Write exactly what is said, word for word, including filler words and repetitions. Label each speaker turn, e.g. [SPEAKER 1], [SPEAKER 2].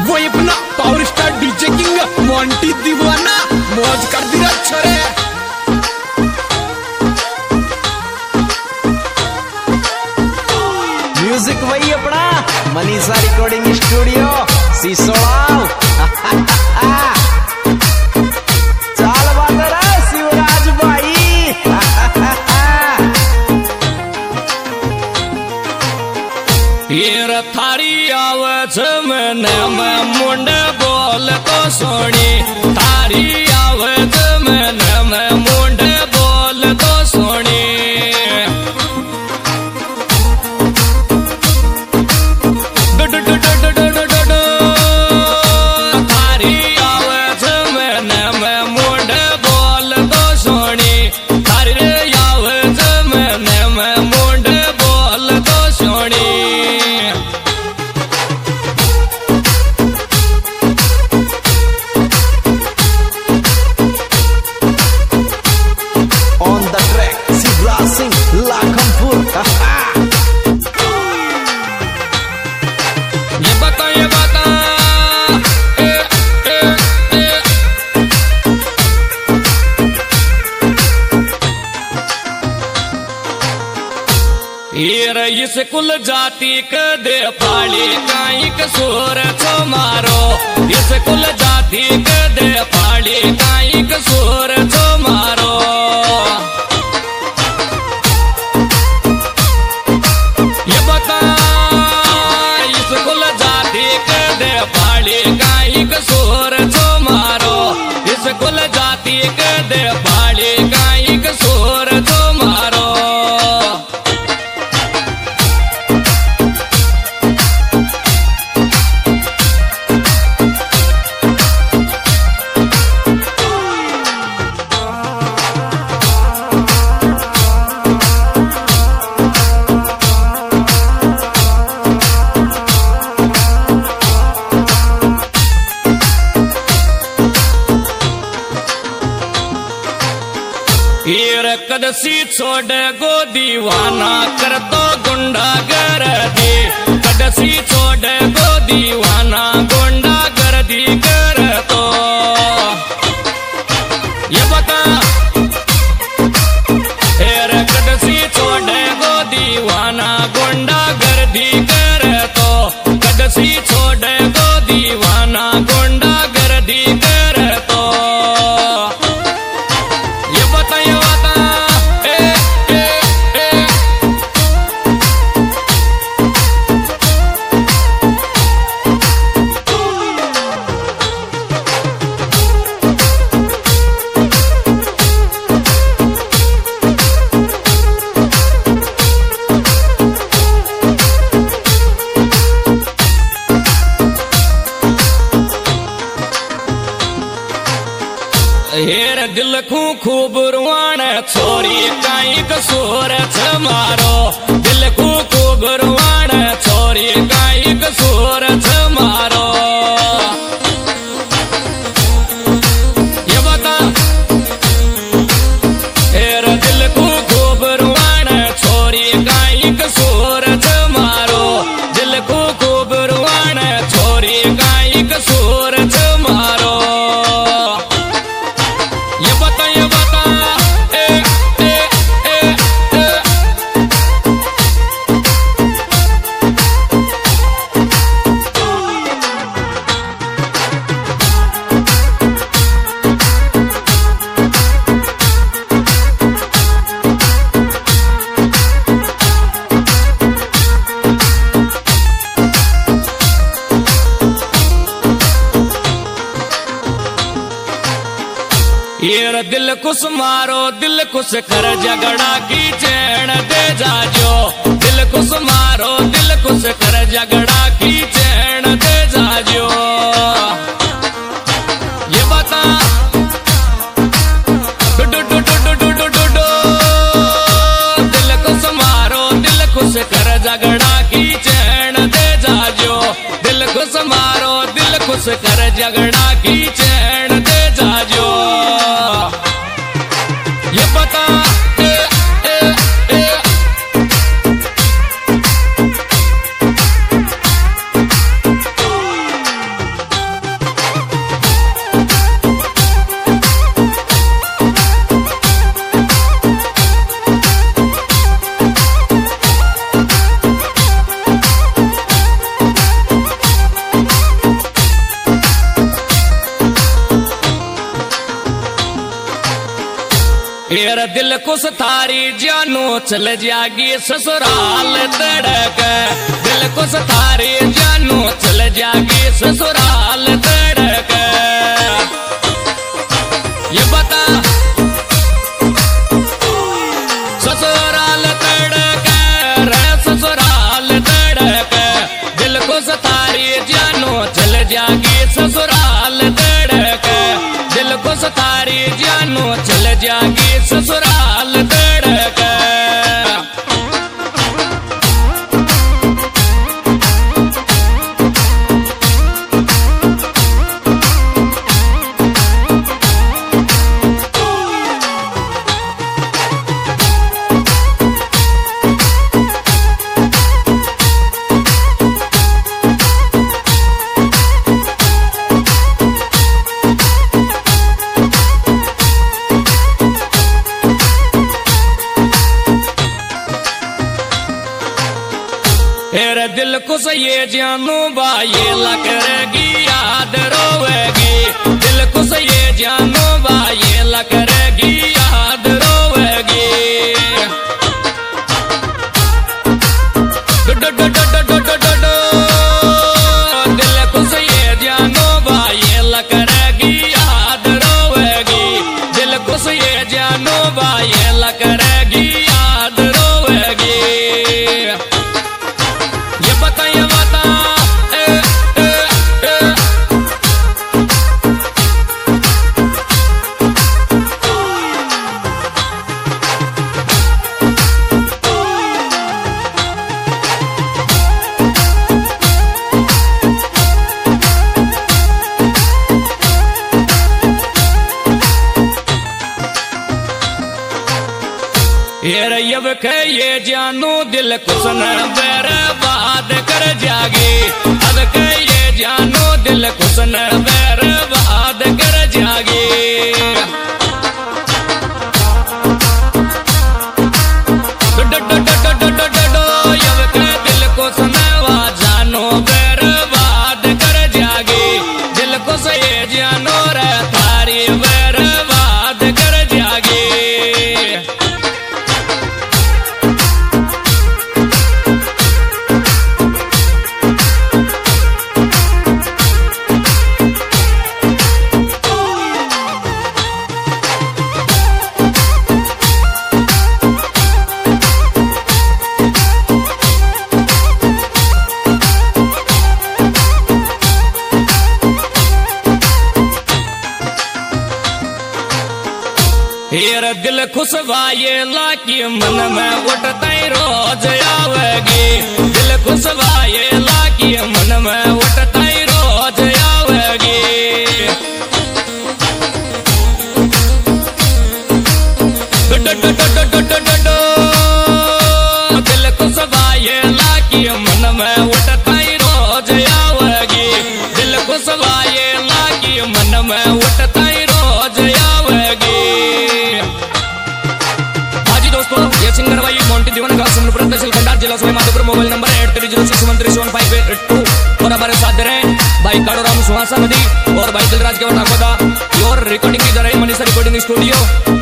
[SPEAKER 1] वो अपना power star DJ king Monty दीवाना मौज कर दी छोरे।
[SPEAKER 2] म्यूजिक वही अपना मनीषा रिकॉर्डिंग स्टूडियो सिसोड़ा। चाल बात शिवराज भाई।
[SPEAKER 3] ये थारी आवाज मैंने मैं मुंडे बोल तो सोनी, थारी आवाज मैंने मैं मुंडे बोल तो सोनी। थारी आवाज मैंने मैं मुंडे बोल तो सोनी, थारी आवाज मैंने मैं मुंडे बोल तो सोनी। ये बता ये बता ए, ए, ए। ये रईस कुल जाति क दे फाड़ी काई कसूर छो मारो, इस कुल जाति क दे फाड़ी काई कसूर छो मारो। ये बता इस कुल जाति क दे फाड़ी काई कसूर छो मारो, इस कुल जाति क दे फाड़ी काई कसूर छो मारो। हीर कदसी छोड़ गो दीवाना कर तो गुंडा कर दी, कदसी छोड़ गो दीवाना गुंडा कर दी कर तो। ये बता हीर कदसी छोड़ गो दीवाना गुंडा कर दी कर तो, कदसी छोड़ गो दीवाना गुंडा कर दी कर तो। हेर दिल खू खूब रुआण छोरी काई कसूर छ मारो, दिल खू खूब रुआण छोरी काई कसूर छ मारो। ये बता हेर दिल खू खूब रुआण छोरी काई कसूर छ मारो, दिल खू खूब रुआण छोरी काई कसूर छ मारो। ये बता ये बता ए, ए, ए, ए। ये दिल कुछ मारो दिल कुछ कर झगड़ा की चैन दे जाजो, दिल कुछ मारो दिल कुछ कर झगड़ा की चैन दे जाजो। ये बता डु डु डु डु डु डु डु डु दिल कुछ मारो दिल कुछ कर झगड़ा की चैन दे जाजो, दिल कुछ मारो दिल कुछ कर झगड़ा की चैन दे जाजो। ये बता ए, ए, ए। तेरा दिल खुश थारी जानो चल जागी ससुराल तड़क दिल खुश थारी जानो चल जागी ससुराल तड़क ये बता ससुराल तड़क रे ससुराल तड़क दिल खुश थारी जानो चल जागी ससुराल तड़क दिल खुश थारी जानो चल जागी ससुराल तड़क तेरा दिल खुश ये जानू बाये लकरेगी याद रोवेगी दिल खुश ये जानू बाये लकरेगी याद रोवेगी डो डो डो डो डो डो डो दिल खुश ये जानू बाये लकरेगी याद रोवेगी दिल खुश ये जानू बाये लकरेगी याद रोवेगी यब के ये जानू दिल कुछ न बर्बाद कर जागी अब के ये जानू दिल कुछ न बर्बाद कर जागी डो डो डो डो डो डो डो डो यब के दिल कुछ न वा जानू बर्बाद कर जागी दिल कुछ ये जानू रे थारी बर्बाद कर जागी तेरा दिल खुश वाये लाकी मन में उठता रोज आवेगी दिल खुश वाये लाकी मन में उठता रोज आवेगी डो डो डो डो डो डो डो डो दिल खुश वाये लाकी मन में उठता रोज आवेगी दिल खुश वाये लाकी मन में उठता रोज आवेगी ये सिंगर भाई मोंटी दीवान का सुमनपुर तहसील खंडार जिला Sawai Madhopur mobile number eight three zero six one three seven five eight two और हमारे साथ रहे भाई काड़ोराम सुहासा नदी और भाई दिलराज के वटाकोदा और रिकॉर्डिंग की जा रही मनीषा रिकॉर्डिंग स्टूडियो